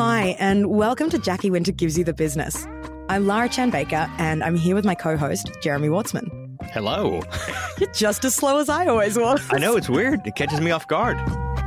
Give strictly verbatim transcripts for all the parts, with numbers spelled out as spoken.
Hi, and welcome to Jackie Winter Gives You the Business. I'm Lara Chan Baker, and I'm here with my co-host, Jeremy Wartsman. Hello. You're just as slow as I always was. I know, it's weird. It catches me off guard.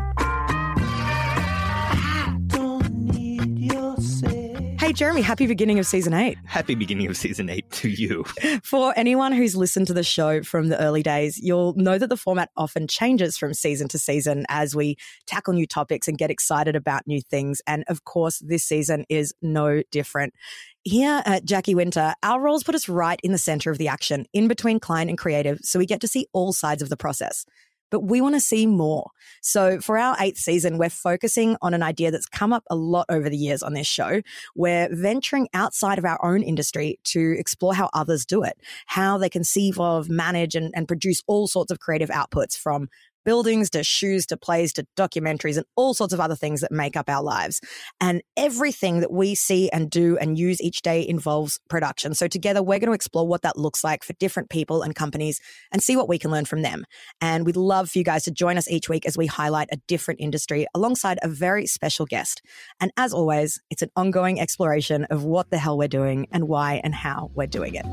Hey, Jeremy, happy beginning of season eight. Happy beginning of season eight to you. For anyone who's listened to the show from the early days, you'll know that the format often changes from season to season as we tackle new topics and get excited about new things. And of course, this season is no different. Here at Jackie Winter, our roles put us right in the center of the action, in between client and creative, so we get to see all sides of the process. But we want to see more. So for our eighth season, we're focusing on an idea that's come up a lot over the years on this show. We're venturing outside of our own industry to explore how others do it, how they conceive of, manage, and, and produce all sorts of creative outputs, from buildings to shoes to plays to documentaries and all sorts of other things that make up our lives. And everything that we see and do and use each day involves production. So together, we're going to explore what that looks like for different people and companies and see what we can learn from them. And we'd love for you guys to join us each week as we highlight a different industry alongside a very special guest. And as always, it's an ongoing exploration of what the hell we're doing and why and how we're doing it.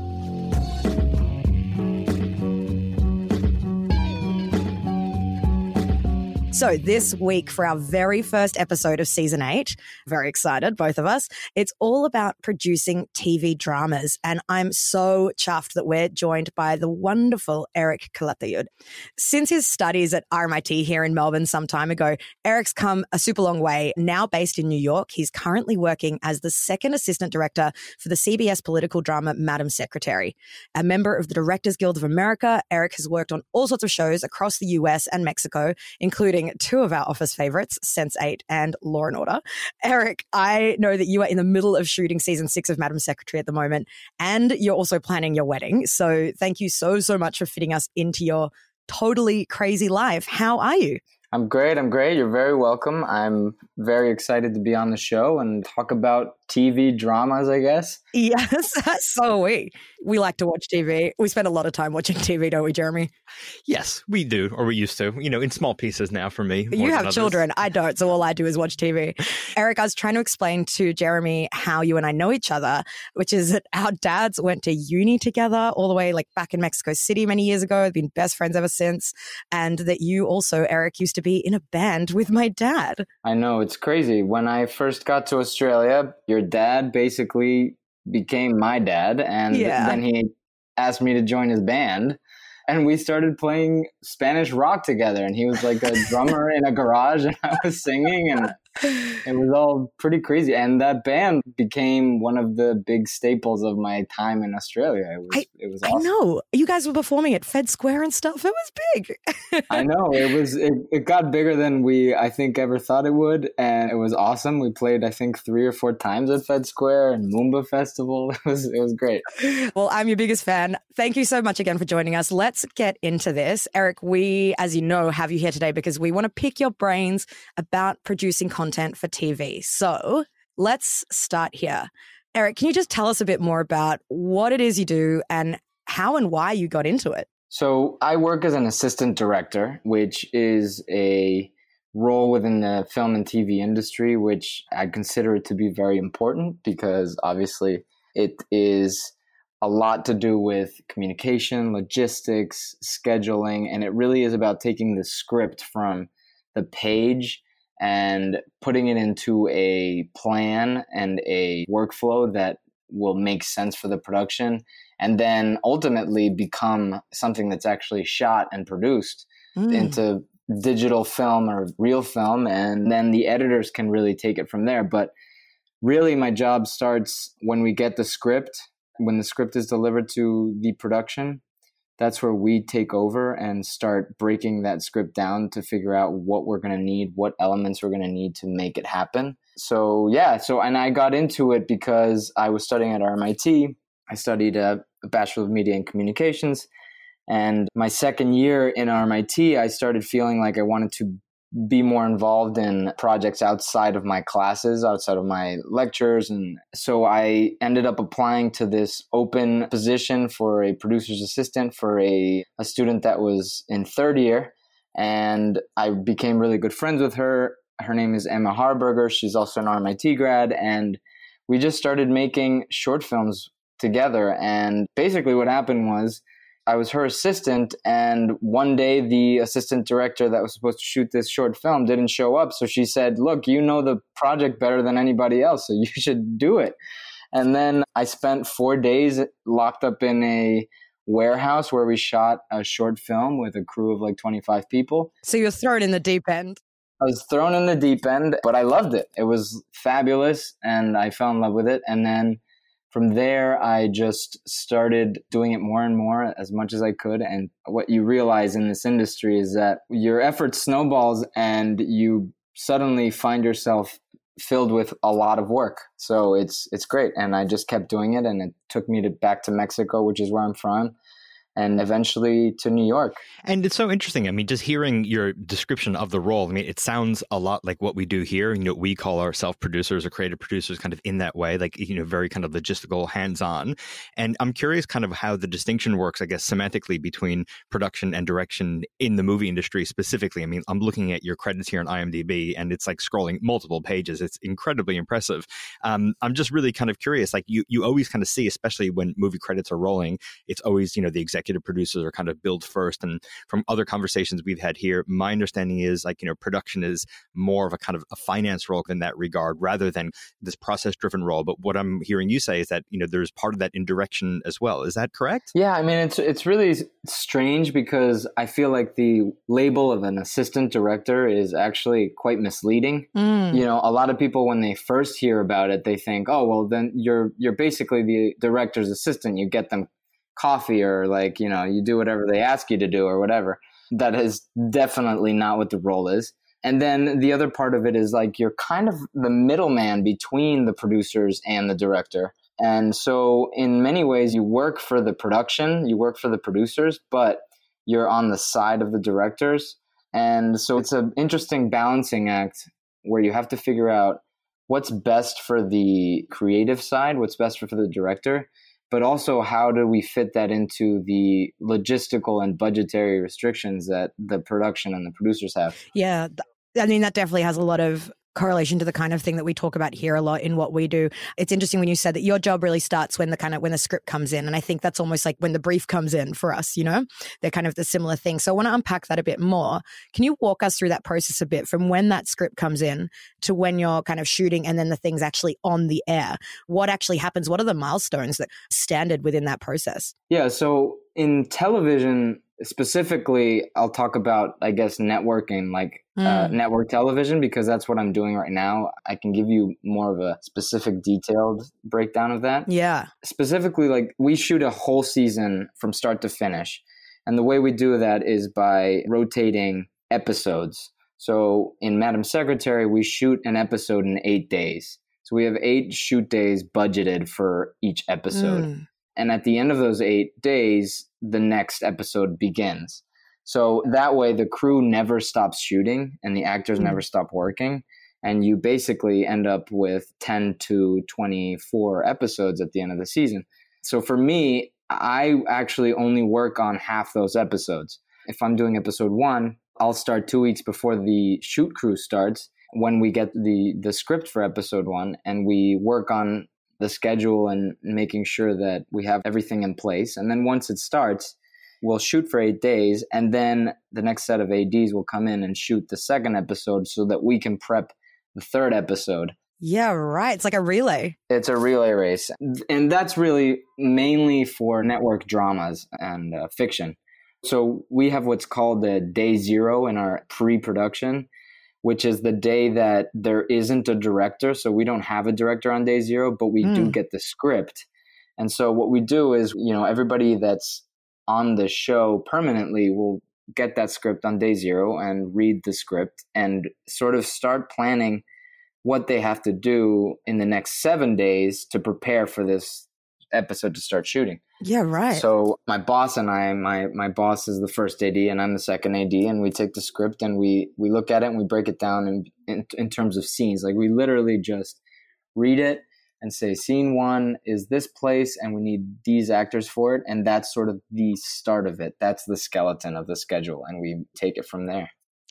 So this week, for our very first episode of season eight, very excited, both of us, it's all about producing T V dramas. And I'm so chuffed that we're joined by the wonderful Eric Calatayud. Since his studies at R M I T here in Melbourne some time ago, Eric's come a super long way. Now based in New York, he's currently working as the second assistant director for the C B S political drama Madam Secretary. A member of the Directors Guild of America, Eric has worked on all sorts of shows across the U S and Mexico, including two of our office favorites, sense eight and Law and Order. Eric, I know that you are in the middle of shooting season six of Madam Secretary at the moment, and you're also planning your wedding. So thank you so, so much for fitting us into your totally crazy life. How are you? I'm great. I'm great. You're very welcome. I'm very excited to be on the show and talk about T V dramas, I guess. Yes, so are we. We like to watch T V. We spend a lot of time watching T V, don't we, Jeremy? Yes, we do, or we used to, you know, in small pieces now for me. You have children. I don't, so all I do is watch T V. Eric, I was trying to explain to Jeremy how you and I know each other, which is that our dads went to uni together all the way like back in Mexico City many years ago. We've been best friends ever since. And that you also, Eric, used to be in a band with my dad. I know, it's crazy. When I first got to Australia, your dad basically became my dad, and yeah. then he asked me to join his band, and we started playing Spanish rock together, and he was like a drummer in a garage, and I was singing, and it was all pretty crazy. And that band became one of the big staples of my time in Australia. It was, I, it was awesome. I know. You guys were performing at Fed Square and stuff. It was big. I know. It was. It, it got bigger than we, I think, ever thought it would. And it was awesome. We played, I think, three or four times at Fed Square and Moomba Festival. It was, it was great. Well, I'm your biggest fan. Thank you so much again for joining us. Let's get into this. Eric, we, as you know, have you here today because we want to pick your brains about producing content content for T V. So let's start here. Eric, can you just tell us a bit more about what it is you do and how and why you got into it? So I work as an assistant director, which is a role within the film and T V industry, which I consider it to be very important because obviously it is a lot to do with communication, logistics, scheduling, and it really is about taking the script from the page and putting it into a plan and a workflow that will make sense for the production and then ultimately become something that's actually shot and produced mm. into digital film or real film. And then the editors can really take it from there. But really my job starts when we get the script, when the script is delivered to the production. That's where we take over and start breaking that script down to figure out what we're going to need, what elements we're going to need to make it happen. So, yeah. So, and I got into it because I was studying at R M I T. I studied a, a Bachelor of Media and Communications. And my second year in R M I T, I started feeling like I wanted to be more involved in projects outside of my classes, outside of my lectures. And so I ended up applying to this open position for a producer's assistant for a, a student that was in third year. And I became really good friends with her. Her name is Emma Harburger. She's also an R M I T grad. And we just started making short films together. And basically what happened was I was her assistant, and one day the assistant director that was supposed to shoot this short film didn't show up. So she said, look, you know the project better than anybody else, so you should do it. And then I spent four days locked up in a warehouse where we shot a short film with a crew of like twenty-five people. So you're thrown in the deep end. I was thrown in the deep end, but I loved it. It was fabulous, and I fell in love with it. And then from there, I just started doing it more and more as much as I could. And what you realize in this industry is that your effort snowballs and you suddenly find yourself filled with a lot of work. So it's it's great. And I just kept doing it. And it took me to back to Mexico, which is where I'm from, and eventually to New York. And it's so interesting. I mean, just hearing your description of the role, I mean, it sounds a lot like what we do here. You know, we call ourselves producers or creative producers kind of in that way, like, you know, very kind of logistical, hands-on. And I'm curious kind of how the distinction works, I guess, semantically between production and direction in the movie industry specifically. I mean, I'm looking at your credits here on IMDb, and it's like scrolling multiple pages. It's incredibly impressive. Um, I'm just really kind of curious, like you, you always kind of see, especially when movie credits are rolling, it's always, you know, the executive producers are kind of billed first. And from other conversations we've had here, my understanding is like, you know, production is more of a kind of a finance role in that regard rather than this process driven role. But what I'm hearing you say is that, you know, there's part of that in direction as well. Is that correct? Yeah, I mean, it's it's really strange because I feel like the label of an assistant director is actually quite misleading. Mm. You know, a lot of people, when they first hear about it, they think, oh, well, then you're you're basically the director's assistant. You get them coffee, or like, you know, you do whatever they ask you to do or whatever. That is definitely not what the role is. And then the other part of it is like you're kind of the middleman between the producers and the director. And so in many ways you work for the production, you work for the producers, but you're on the side of the directors. And so it's an interesting balancing act where you have to figure out what's best for the creative side, what's best for, for the director, but also how do we fit that into the logistical and budgetary restrictions that the production and the producers have? Yeah, I mean, that definitely has a lot of correlation to the kind of thing that we talk about here a lot in what we do. It's interesting when you said that your job really starts when the kind of when the script comes in. And I think that's almost like when the brief comes in for us, you know, they're kind of the similar thing. So I want to unpack that a bit more. Can you walk us through that process a bit from when that script comes in to when you're kind of shooting and then the thing's actually on the air? What actually happens? What are the milestones that standard within that process? Yeah. So in television, specifically, I'll talk about, I guess, networking, like mm. uh, network television, because that's what I'm doing right now. I can give you more of a specific detailed breakdown of that. Yeah. Specifically, like we shoot a whole season from start to finish. And the way we do that is by rotating episodes. So in Madam Secretary, we shoot an episode in eight days. So we have eight shoot days budgeted for each episode. Mm. And at the end of those eight days, the next episode begins. So that way the crew never stops shooting and the actors mm-hmm. never stop working. And you basically end up with ten to twenty-four episodes at the end of the season. So for me, I actually only work on half those episodes. If I'm doing episode one, I'll start two weeks before the shoot crew starts when we get the, the script for episode one, and we work on the schedule and making sure that we have everything in place. And then once it starts, we'll shoot for eight days. And then the next set of A Ds will come in and shoot the second episode so that we can prep the third episode. Yeah, right. It's like a relay. It's a relay race. And that's really mainly for network dramas and uh, fiction. So we have what's called the day zero in our pre-production, which is the day that there isn't a director. So we don't have a director on day zero, but we mm. do get the script. And so what we do is, you know, everybody that's on the show permanently will get that script on day zero and read the script and sort of start planning what they have to do in the next seven days to prepare for this episode to start shooting. Yeah, right. So my boss and I, my my boss is the first A D and I'm the second A D, and we take the script and we we look at it and we break it down in, in in terms of scenes. Like we literally just read it and say, scene one is this place and we need these actors for it. And that's sort of the start of it. That's the skeleton of the schedule. And we take it from there.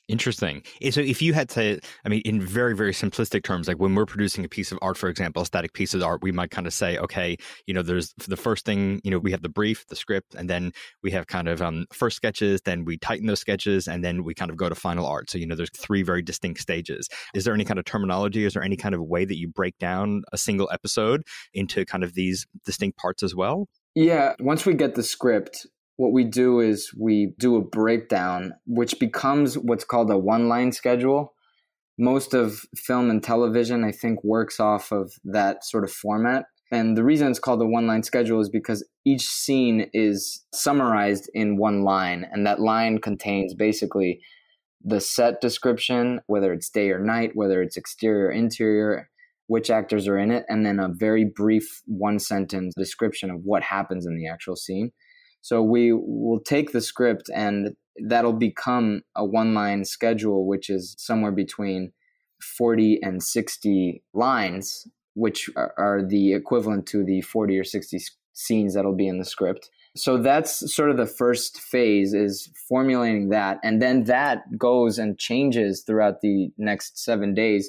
Interesting. So if you had to, I mean, in very, very simplistic terms, like when we're producing a piece of art, for example, a static piece of art, we might kind of say, okay, you know, there's the first thing, you know, we have the brief, the script, and then we have kind of um, first sketches, then we tighten those sketches, and then we kind of go to final art. So, you know, there's three very distinct stages. Is there any kind of terminology? Is there any kind of way that you break down a single episode into kind of these distinct parts as well? Yeah. Once we get the script, what we do is we do a breakdown, which becomes what's called a one-line schedule. Most of film and television, I think, works off of that sort of format. And the reason it's called a one-line schedule is because each scene is summarized in one line. And that line contains basically the set description, whether it's day or night, whether it's exterior or interior, which actors are in it, and then a very brief one-sentence description of what happens in the actual scene. So we will take the script and that'll become a one-line schedule, which is somewhere between forty and sixty lines, which are, are the equivalent to the forty or sixty scenes that'll be in the script. So that's sort of the first phase, is formulating that. And then that goes and changes throughout the next seven days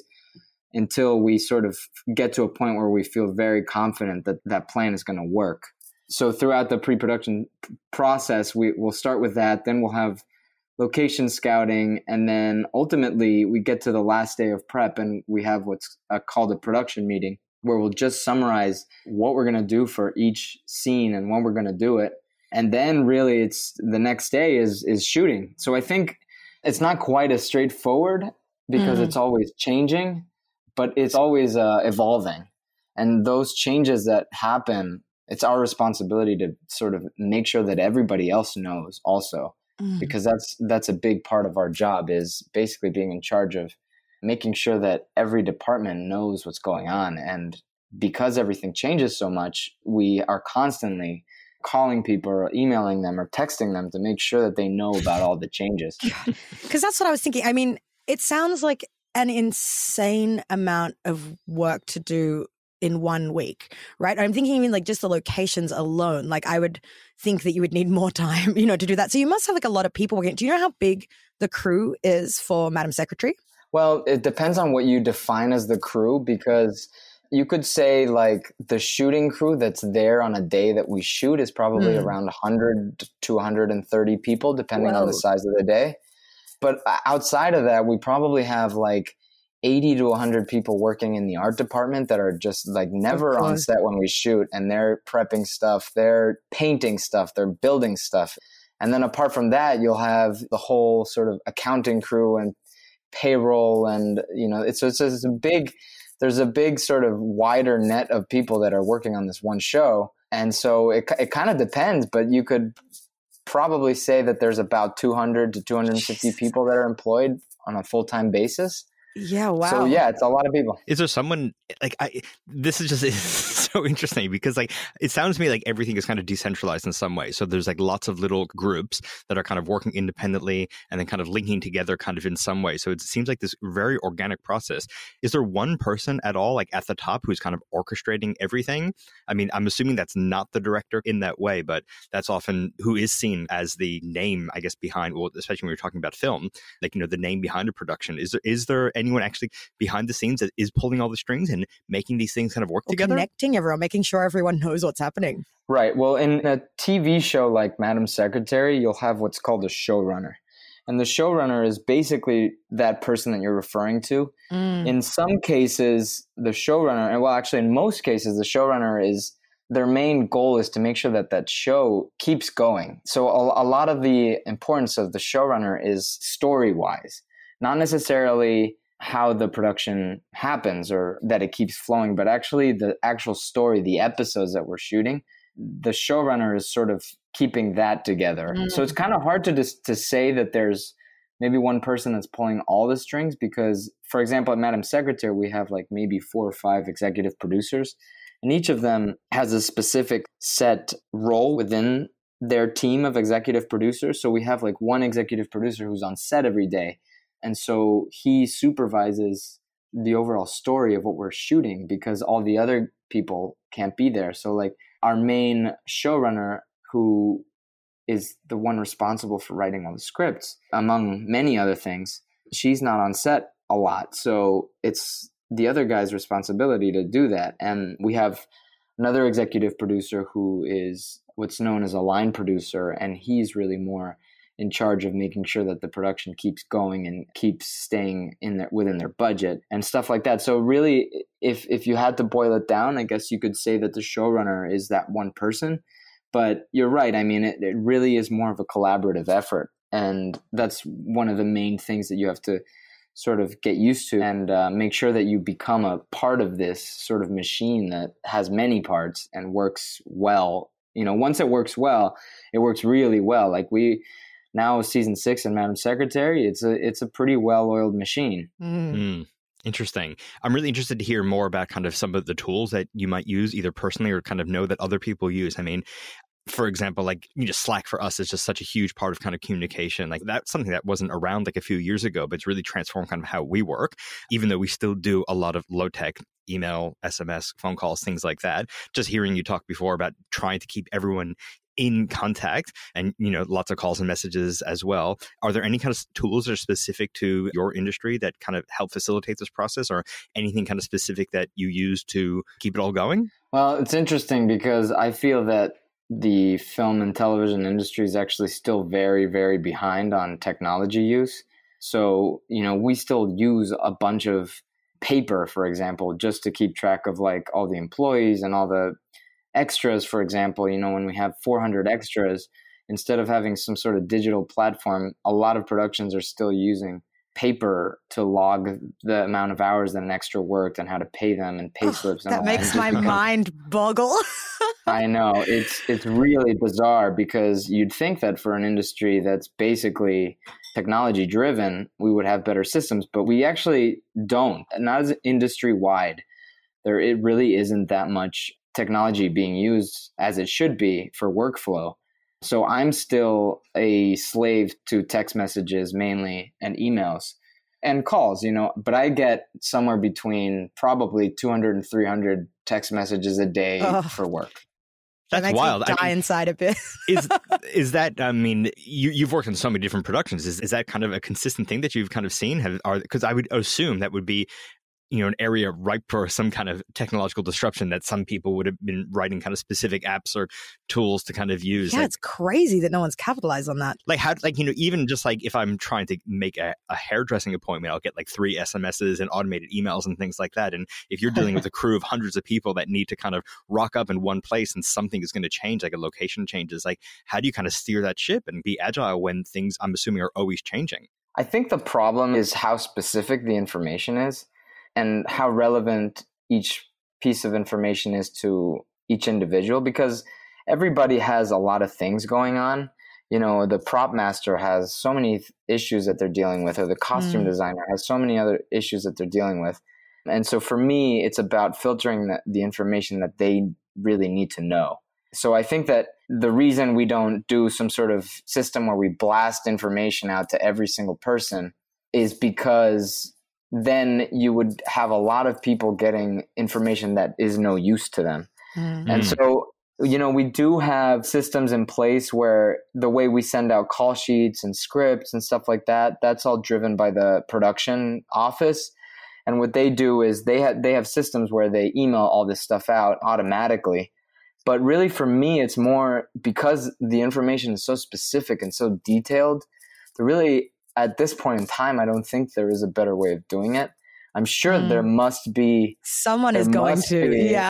until we sort of get to a point where we feel very confident that that plan is going to work. So throughout the pre-production process, we will start with that. Then we'll have location scouting. And then ultimately we get to the last day of prep and we have what's uh, called a production meeting, where we'll just summarize what we're going to do for each scene and when we're going to do it. And then really it's the next day is, is shooting. So I think it's not quite as straightforward because mm. it's always changing, but it's always uh, evolving. And those changes that happen, it's our responsibility to sort of make sure that everybody else knows also, mm. because that's that's a big part of our job, is basically being in charge of making sure that every department knows what's going on. And because everything changes so much, we are constantly calling people or emailing them or texting them to make sure that they know about all the changes. Because that's what I was thinking. I mean, it sounds like an insane amount of work to do in one week, right? I'm thinking even like just the locations alone. Like I would think that you would need more time, you know, to do that. So you must have like a lot of people working. Do you know how big the crew is for Madam Secretary? Well, it depends on what you define as the crew, because you could say like the shooting crew that's there on a day that we shoot is probably mm. around one hundred to one hundred thirty people, depending Whoa. on the size of the day. But outside of that, we probably have like eighty to one hundred people working in the art department that are just like never on set when we shoot, and they're prepping stuff, they're painting stuff, they're building stuff. And then apart from that, you'll have the whole sort of accounting crew and payroll, and you know, it's it's, it's a big there's a big sort of wider net of people that are working on this one show. And so it it kind of depends, but you could probably say that there's about two hundred to two hundred fifty people that are employed on a full-time basis. Yeah, wow. So yeah, it's a lot of people. Is there someone like I? This is just it's so interesting because like it sounds to me like everything is kind of decentralized in some way. So there's like lots of little groups that are kind of working independently and then kind of linking together kind of in some way. So it seems like this very organic process. Is there one person at all like at the top who's kind of orchestrating everything? I mean, I'm assuming that's not the director in that way, but that's often who is seen as the name, I guess, behind. Well, especially when we're talking about film, like you know, the name behind a production. Is there is there any anyone actually behind the scenes that is pulling all the strings and making these things kind of work or together? Connecting everyone, making sure everyone knows what's happening. Right. Well, in a T V show like Madam Secretary, you'll have what's called a showrunner. And the showrunner is basically that person that you're referring to. Mm. In some cases, the showrunner, and well, actually in most cases, the showrunner is, their main goal is to make sure that that show keeps going. So a, a lot of the importance of the showrunner is story-wise, not necessarily how the production happens or that it keeps flowing, but actually the actual story, the episodes that we're shooting, the showrunner is sort of keeping that together. Mm. So it's kind of hard to just to say that there's maybe one person that's pulling all the strings, because, for example, at Madam Secretary, we have like maybe four or five executive producers, and each of them has a specific set role within their team of executive producers. So we have like one executive producer who's on set every day. And so he supervises the overall story of what we're shooting because all the other people can't be there. So like our main showrunner, who is the one responsible for writing all the scripts, among many other things, she's not on set a lot. So it's the other guy's responsibility to do that. And we have another executive producer who is what's known as a line producer, and he's really more in charge of making sure that the production keeps going and keeps staying in there within their budget and stuff like that. So really, if if you had to boil it down, I guess you could say that the showrunner is that one person. But you're right. I mean, it, it really is more of a collaborative effort. And that's one of the main things that you have to sort of get used to and uh, make sure that you become a part of this sort of machine that has many parts and works well. You know, once it works well, it works really well. Like we now season six and Madam Secretary, it's a it's a pretty well-oiled machine. Mm. Mm. Interesting. I'm really interested to hear more about kind of some of the tools that you might use either personally or kind of know that other people use. I mean, for example, like you know, Slack for us is just such a huge part of kind of communication. Like that's something that wasn't around like a few years ago, but it's really transformed kind of how we work, even though we still do a lot of low tech email, S M S, phone calls, things like that. Just hearing you talk before about trying to keep everyone in contact and, you know, lots of calls and messages as well. Are there any kind of tools that are specific to your industry that kind of help facilitate this process, or anything kind of specific that you use to keep it all going? Well, it's interesting because I feel that the film and television industry is actually still very, very behind on technology use. So, you know, we still use a bunch of paper, for example, just to keep track of like all the employees and all the extras. For example, you know, when we have four hundred extras, instead of having some sort of digital platform, a lot of productions are still using paper to log the amount of hours that an extra worked and how to pay them and pay slips. Oh, and that all makes that. my mind boggle. I know. It's it's really bizarre because you'd think that for an industry that's basically technology driven, we would have better systems, but we actually don't. Not as industry wide. There it really isn't that much technology being used as it should be for workflow. So I'm still a slave to text messages mainly and emails and calls, you know, but I get somewhere between probably two hundred and three hundred text messages a day oh, for work. That That's makes wild. me die I mean, inside a bit. is is that? I mean, you you've worked on so many different productions. Is is that kind of a consistent thing that you've kind of seen? Have are because I would assume that would be, you know, an area ripe for some kind of technological disruption that some people would have been writing kind of specific apps or tools to kind of use. Yeah, like, it's crazy that no one's capitalized on that. Like how, like, you know, even just like if I'm trying to make a, a hairdressing appointment, I'll get like three S M Ses and automated emails and things like that. And if you're dealing with a crew of hundreds of people that need to kind of rock up in one place and something is going to change, like a location changes, like how do you kind of steer that ship and be agile when things, I'm assuming, are always changing? I think the problem is how specific the information is and how relevant each piece of information is to each individual, because everybody has a lot of things going on. You know, the prop master has so many th- issues that they're dealing with, or the costume mm. designer has so many other issues that they're dealing with. And so for me, it's about filtering the, the information that they really need to know. So I think that the reason we don't do some sort of system where we blast information out to every single person is because then you would have a lot of people getting information that is no use to them. Mm-hmm. And so, you know, we do have systems in place where the way we send out call sheets and scripts and stuff like that, that's all driven by the production office. And what they do is they have, they have systems where they email all this stuff out automatically. But really for me, it's more because the information is so specific and so detailed, the really at this point in time, I don't think there is a better way of doing it. I'm sure mm. there must be. Someone is going to, be, yeah.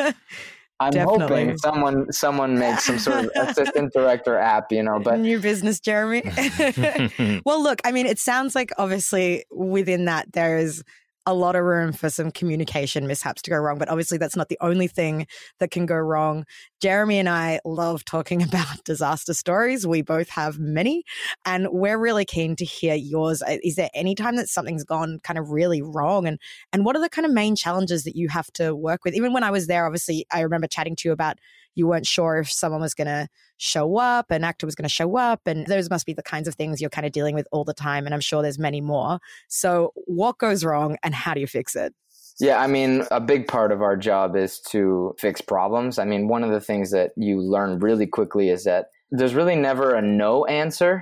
I'm Definitely. hoping someone someone makes some sort of assistant director app, you know. But new business, Jeremy. Well, look, I mean, it sounds like obviously within that there is a lot of room for some communication mishaps to go wrong, but obviously that's not the only thing that can go wrong. Jeremy and I love talking about disaster stories. We both have many, and we're really keen to hear yours. Is there any time that something's gone kind of really wrong? And and what are the kind of main challenges that you have to work with? Even when I was there, obviously, I remember chatting to you about you weren't sure if someone was going to show up, an actor was going to show up, and those must be the kinds of things you're kind of dealing with all the time. And I'm sure there's many more. So what goes wrong and how do you fix it? Yeah, I mean, a big part of our job is to fix problems. I mean, one of the things that you learn really quickly is that there's really never a no answer.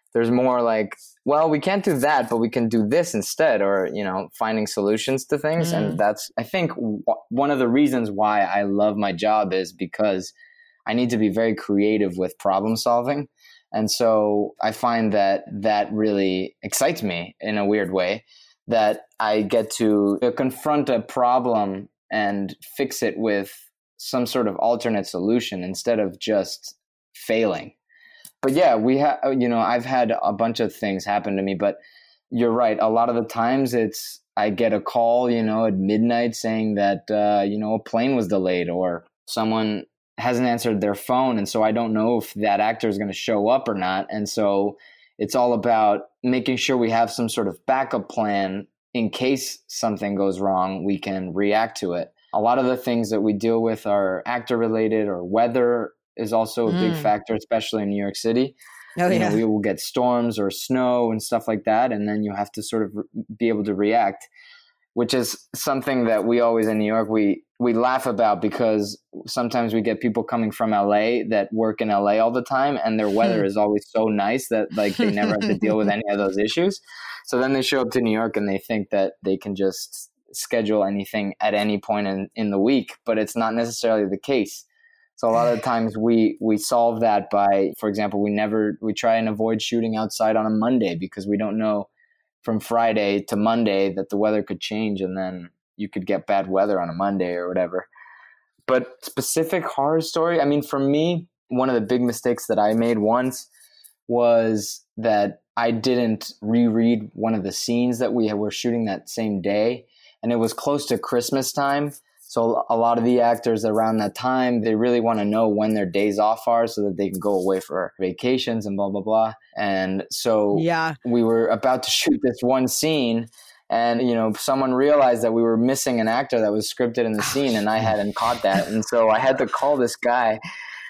There's more like, well, we can't do that, but we can do this instead, or, you know, finding solutions to things. Mm. And that's, I think, w- one of the reasons why I love my job is because I need to be very creative with problem solving. And so I find that that really excites me in a weird way, that I get to confront a problem and fix it with some sort of alternate solution instead of just failing. But yeah, we have, you know, I've had a bunch of things happen to me, but you're right. A lot of the times it's, I get a call, you know, at midnight saying that, uh, you know, a plane was delayed, or someone hasn't answered their phone. And so I don't know if that actor is going to show up or not. And so it's all about making sure we have some sort of backup plan in case something goes wrong, we can react to it. A lot of the things that we deal with are actor related, or weather is also a mm. big factor, especially in New York City. Oh, you yeah. know, we will get storms or snow and stuff like that. And then you have to sort of re- be able to react, which is something that we always in New York, we, we laugh about, because sometimes we get people coming from L A that work in L A all the time, and their weather is always so nice that like they never have to deal with any of those issues. So then they show up to New York and they think that they can just schedule anything at any point in, in the week, but it's not necessarily the case. So a lot of times we, we solve that by, for example, we never, we try and avoid shooting outside on a Monday, because we don't know from Friday to Monday that the weather could change, and then you could get bad weather on a Monday or whatever. But specific horror story, I mean, for me, one of the big mistakes that I made once was that I didn't reread one of the scenes that we were shooting that same day. And it was close to Christmas time. So a lot of the actors around that time, they really want to know when their days off are so that they can go away for vacations and blah, blah, blah. And so yeah. we were about to shoot this one scene, and, you know, someone realized that we were missing an actor that was scripted in the scene, and I hadn't caught that. And so I had to call this guy,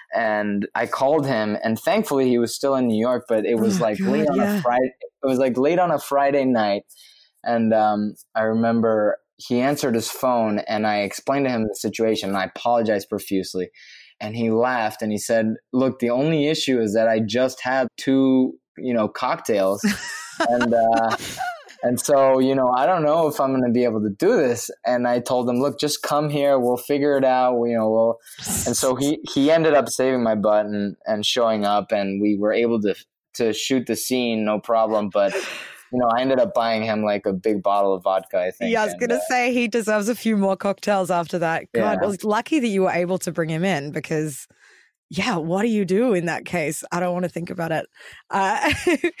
and I called him, and thankfully he was still in New York, but it was oh, like God, late on yeah. a Friday. It was like late on a Friday night. And um, I remember he answered his phone, and I explained to him the situation, and I apologized profusely. And he laughed and he said, look, the only issue is that I just had two, you know, cocktails. and, uh, and so, you know, I don't know if I'm going to be able to do this. And I told him, look, just come here. We'll figure it out. We, you know, we'll, and so he, he ended up saving my butt and, and showing up, and we were able to, to shoot the scene, no problem. But you know, I ended up buying him like a big bottle of vodka, I think. Yeah, I was going to uh, say he deserves a few more cocktails after that. God, yeah. Well, it's lucky that you were able to bring him in, because, yeah, what do you do in that case? I don't want to think about it. Uh,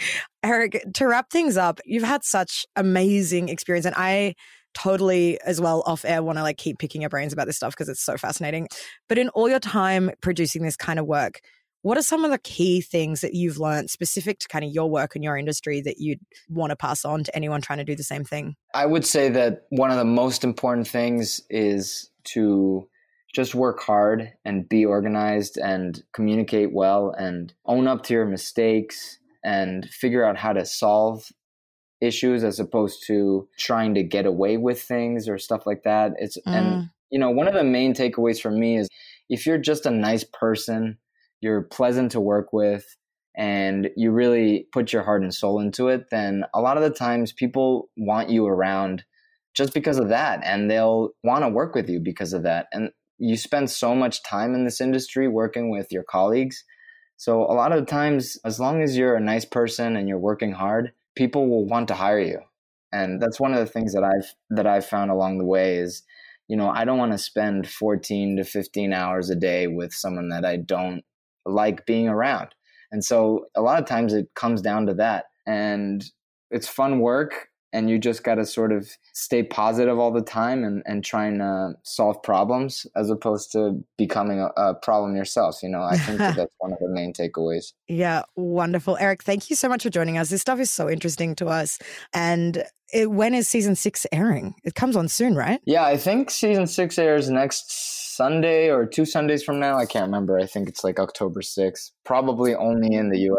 Eric, to wrap things up, you've had such amazing experience, and I totally as well off air want to like keep picking your brains about this stuff because it's so fascinating. But in all your time producing this kind of work, what are some of the key things that you've learned specific to kind of your work and your industry that you'd want to pass on to anyone trying to do the same thing? I would say that one of the most important things is to just work hard and be organized and communicate well and own up to your mistakes and figure out how to solve issues as opposed to trying to get away with things or stuff like that. It's mm. and you know, one of the main takeaways for me is if you're just a nice person, you're pleasant to work with, and you really put your heart and soul into it, then a lot of the times people want you around just because of that, and they'll want to work with you because of that. And you spend so much time in this industry working with your colleagues. So a lot of the times, as long as you're a nice person and you're working hard, people will want to hire you. And that's one of the things that I've that I've found along the way is, you know, I don't want to spend fourteen to fifteen hours a day with someone that I don't like being around. And so a lot of times it comes down to that, and it's fun work, and you just got to sort of stay positive all the time and, and trying to solve problems as opposed to becoming a, a problem yourself. You know, I think that that's one of the main takeaways. Yeah. Wonderful. Eric, thank you so much for joining us. This stuff is so interesting to us. And it, when is season six airing? It comes on soon, right? Yeah, I think season six airs next Sunday or two Sundays from now. I can't remember. I think it's like October sixth, probably only in the U S.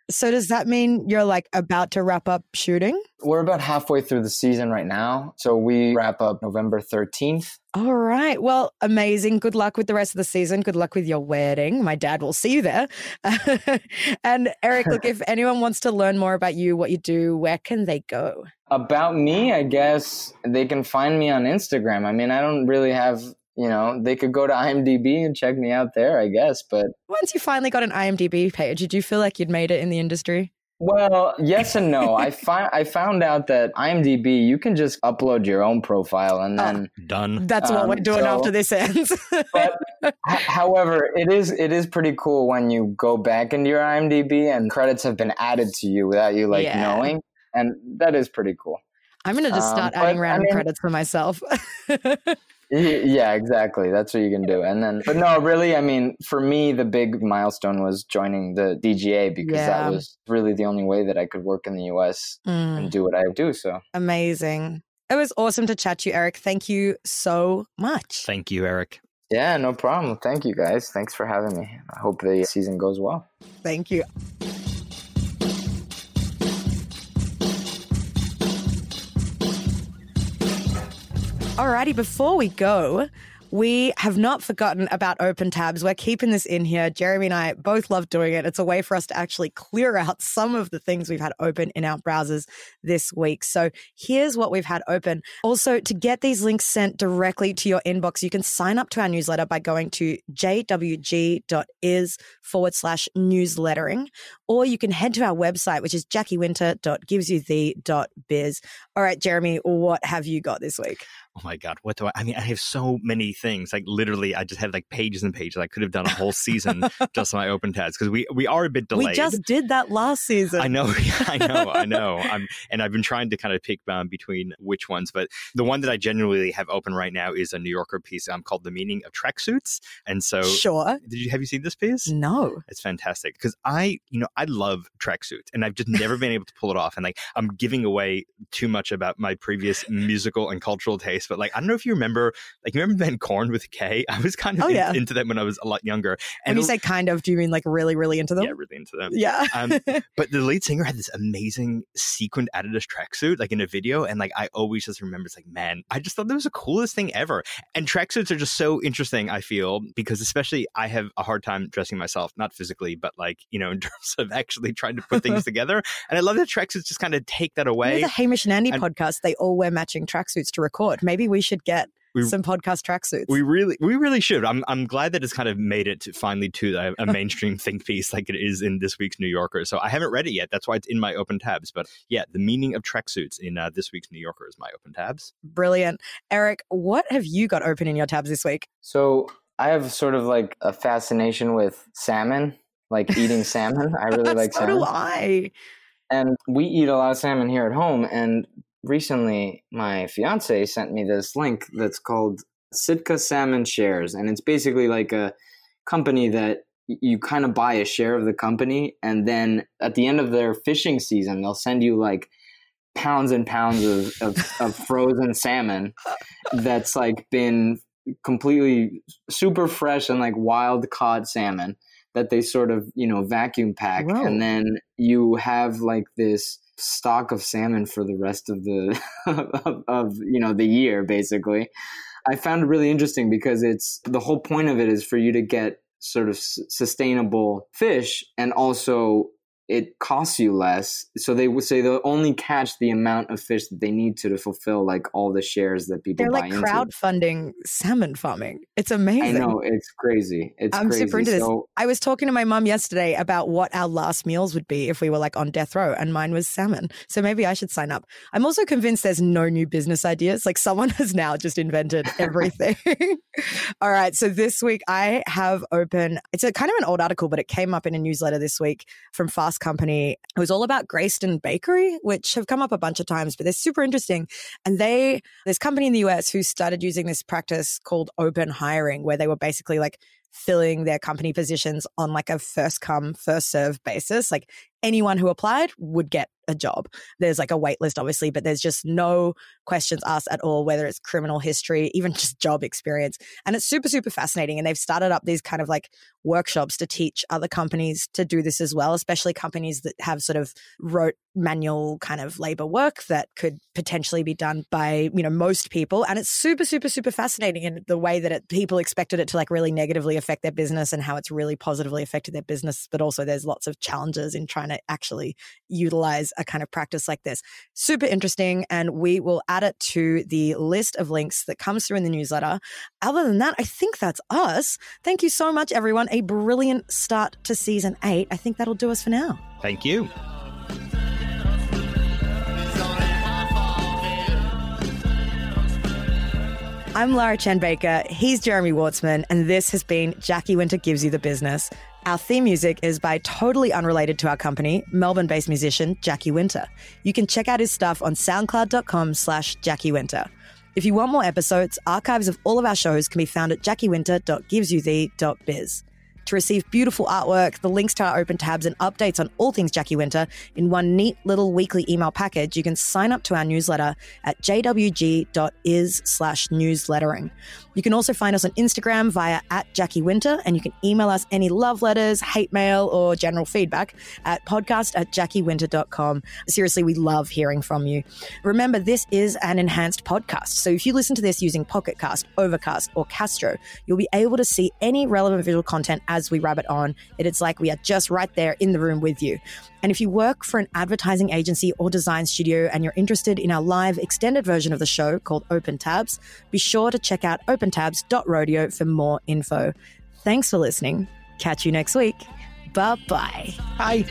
So does that mean you're like about to wrap up shooting? We're about halfway through the season right now. So we wrap up November thirteenth. All right. Well, amazing. Good luck with the rest of the season. Good luck with your wedding. My dad will see you there. And Eric, look, if anyone wants to learn more about you, what you do, where can they go? About me, I guess they can find me on Instagram. I mean, I don't really have, you know, they could go to IMDb and check me out there, I guess. But once you finally got an IMDb page, did you feel like you'd made it in the industry? Well, yes and no. I fi- I found out that IMDb, you can just upload your own profile and then oh, done. That's what um, we're doing so, after this ends. But h- however, it is it is pretty cool when you go back into your IMDb and credits have been added to you without you like yeah. knowing, and that is pretty cool. I'm gonna just start um, adding but, random I mean, credits for myself. Yeah, exactly. That's what you can do. And then, but no, really, I mean, for me, the big milestone was joining the D G A because yeah. that was really the only way that I could work in the U S mm. and do what I do. So amazing. It was awesome to chat to you, Eric. Thank you so much. Thank you, Eric. Yeah, no problem. Thank you, guys. Thanks for having me. I hope the season goes well. Thank you. Alrighty, before we go, we have not forgotten about open tabs. We're keeping this in here. Jeremy and I both love doing it. It's a way for us to actually clear out some of the things we've had open in our browsers this week. So here's what we've had open. Also, to get these links sent directly to your inbox, you can sign up to our newsletter by going to jwg.is forward slash newslettering, or you can head to our website, which is jackiewinter.givesyouthe.biz. All right, Jeremy, what have you got this week? Oh my God, what do I, I mean, I have so many things. Like literally, I just have like pages and pages. I could have done a whole season just on my open tabs because we, we are a bit delayed. We just did that last season. I know, I know, I know. I'm, and I've been trying to kind of pick um, between which ones, but the one that I genuinely have open right now is a New Yorker piece um, called The Meaning of Tracksuits. And so, sure. Did you, have you seen this piece? No. It's fantastic because I, you know, I love tracksuits and I've just never been able to pull it off. And like, I'm giving away too much about my previous musical and cultural taste, but like, I don't know if you remember, like, you remember Ben Korn with a K? I was kind of oh, in, yeah. into them when I was a lot younger. And when you say kind of, do you mean like really, really into them? Yeah, really into them. Yeah. um, but the lead singer had this amazing sequined Adidas tracksuit, like in a video. And like, I always just remember, it's like, man, I just thought that was the coolest thing ever. And tracksuits are just so interesting, I feel, because especially I have a hard time dressing myself, not physically, but like, you know, in terms of actually trying to put things together. And I love that tracksuits just kind of take that away. You know, the Hamish and Andy and, podcast, they all wear matching tracksuits to record. Maybe we should get We, some podcast tracksuits. We really, we really should. I'm, I'm glad that it's kind of made it to finally to a, a mainstream think piece like it is in this week's New Yorker. So I haven't read it yet. That's why it's in my open tabs. But yeah, The Meaning of Tracksuits in uh, this week's New Yorker is my open tabs. Brilliant, Eric. What have you got open in your tabs this week? So I have sort of like a fascination with salmon, like eating salmon. I really like so salmon. So do I. And we eat a lot of salmon here at home, and recently, my fiance sent me this link that's called Sitka Salmon Shares. And it's basically like a company that you kind of buy a share of the company. And then at the end of their fishing season, they'll send you like pounds and pounds of, of, of frozen salmon that's like been completely super fresh and like wild caught salmon that they sort of, you know, vacuum pack. Whoa. And then you have like this stock of salmon for the rest of the of, of you know the year. Basically, I found it really interesting because it's the whole point of it is for you to get sort of s- sustainable fish, and also it costs you less. So they would say they'll only catch the amount of fish that they need to to fulfill like all the shares that people They're buy like into. crowdfunding salmon farming. It's amazing. I know, it's crazy. It's I'm crazy. super into this. So, I was talking to my mum yesterday about what our last meals would be if we were like on death row, and mine was salmon. So maybe I should sign up. I'm also convinced there's no new business ideas. Like someone has now just invented everything. All right. So this week I have open, it's a kind of an old article, but it came up in a newsletter this week from Fast Company. It was all about Greyston Bakery, which have come up a bunch of times, but they're super interesting. And they, this company in the U S who started using this practice called open hiring, where they were basically like filling their company positions on like a first come, first serve basis. Like anyone who applied would get a job. There's like a wait list, obviously, but there's just no questions asked at all, whether it's criminal history, even just job experience. And it's super, super fascinating. And they've started up these kind of like workshops to teach other companies to do this as well, especially companies that have sort of rote manual kind of labor work that could potentially be done by, you know, most people. And it's super, super, super fascinating in the way that it, people expected it to like really negatively affect their business and how it's really positively affected their business. But also there's lots of challenges in trying to actually utilize a kind of practice like this. Super interesting. And we will add it to the list of links that comes through in the newsletter. Other than that, I think that's us. Thank you so much, everyone. A brilliant start to season eight. I think that'll do us for now. Thank you. I'm Lara Chen Baker. He's Jeremy Wartzman, and this has been Jackie Winter Gives You the Business. Our theme music is by totally unrelated to our company, Melbourne-based musician Jackie Winter. You can check out his stuff on soundcloud.com slash Jackie Winter. If you want more episodes, archives of all of our shows can be found at jackiewinter dot gives you the dot biz. To receive beautiful artwork, the links to our open tabs and updates on all things Jackie Winter in one neat little weekly email package, you can sign up to our newsletter at jwg.is slash newslettering. You can also find us on Instagram via at Jackie Winter, and you can email us any love letters, hate mail, or general feedback at podcast at jackiewinter dot com. Seriously, we love hearing from you. Remember, this is an enhanced podcast, so if you listen to this using Pocket Cast, Overcast, or Castro, you'll be able to see any relevant visual content as we rabbit on. It's like we are just right there in the room with you. And if you work for an advertising agency or design studio and you're interested in our live extended version of the show called Open Tabs, be sure to check out open tabs dot rodeo for more info. Thanks for listening. Catch you next week. Bye-bye. Bye.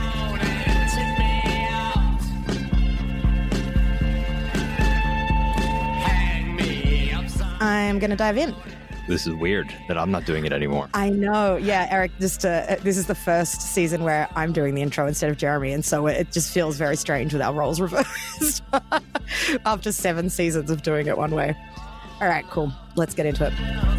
I'm going to dive in. This is weird that I'm not doing it anymore. I know. Yeah, Eric, just uh, this is the first season where I'm doing the intro instead of Jeremy. And so it just feels very strange with our roles reversed after seven seasons of doing it one way. All right, cool. Let's get into it.